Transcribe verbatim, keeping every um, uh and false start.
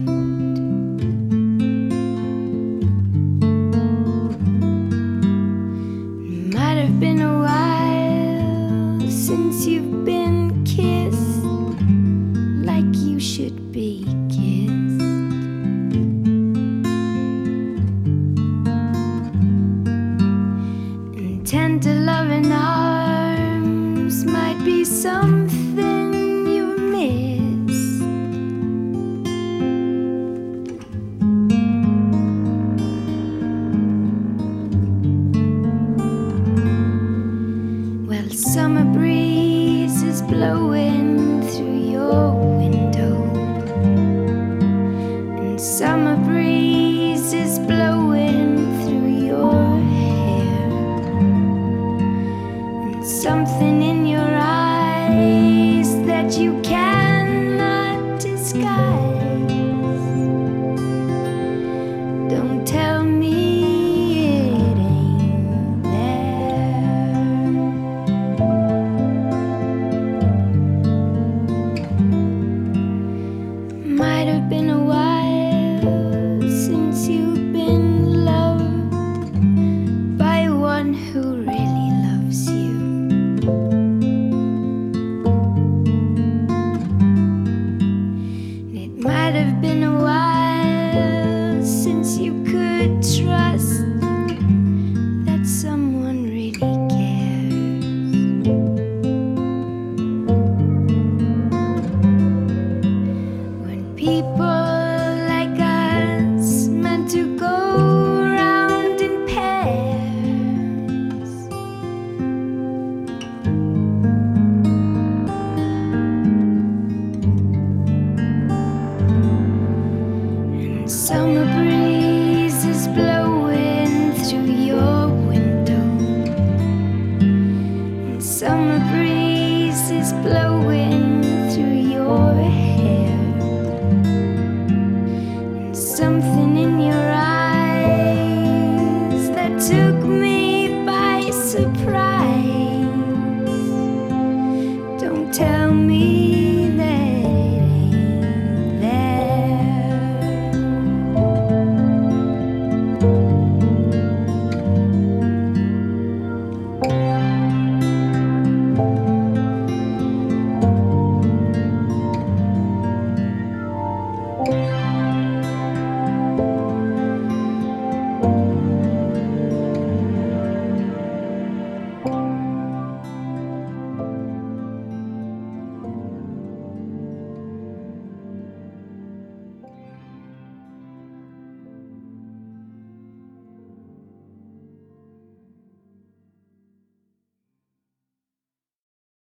Might have been a while since you've been kissed like you should be kissed. And tender loving arms might be something you missed. Well, summer breeze is blowing through your window, and summer breeze is blowing through your hair, and something in your eyes that you cannot disguise. Don't tell me it ain't there. Might have been a while since you've been loved by one who really loves you. It might have been a while since you could trust that someone really cares. When people like us meant to go round in pairs, and summer breeze is blowing through your window, and summer breeze is blowing through your hair, and something